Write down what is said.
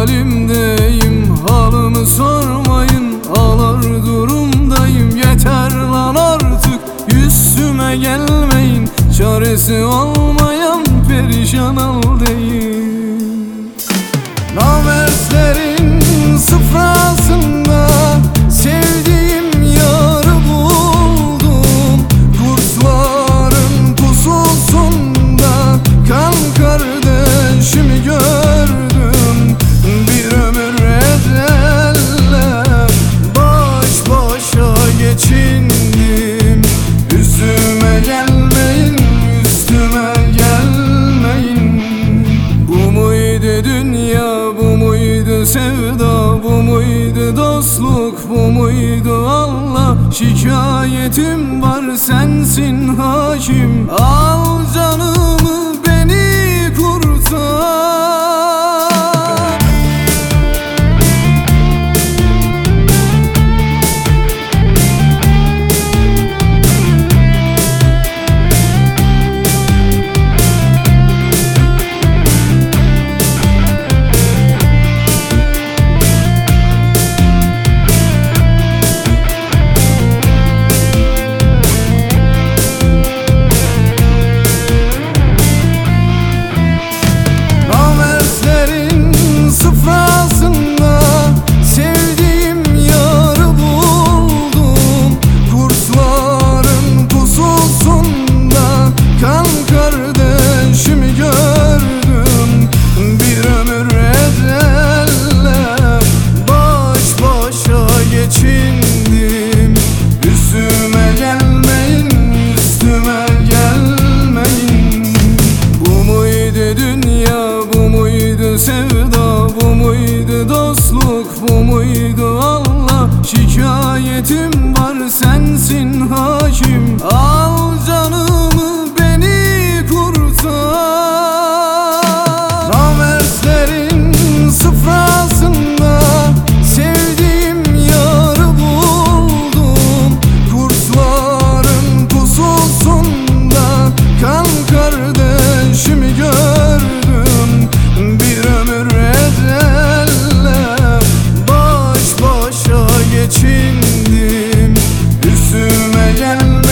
halimdeyim, halımı sormayın, ağlar durumdayım. Yeter lan artık, üstüme gelmeyin, çaresi olmayan perişan haldeyim. Namertlerin sıfrasında sevdiğim yarı buldum. Kursların pususunda kan kardeşimi gördüm. Bir ömür edeller baş başa geçindim. Üstüme gelmeyin, üstüme gelmeyin. Bu muydu dünya, bu muydu sevda, bu muydu dostluk, bu muydu Allah? Şikayetim var, sensin hakim, al canımı beni kurtar. Sevda bu muydu, dostluk bu muydu Allah? Şikayetim var, sensin hakim, al canımı beni kurtar. Namertlerin sıfrasında sevdiğim yarı buldum. Kursların pususunda kan kardeşimi gördüm. Bir ömür edeller baş başa geçindim. Üstüme gelme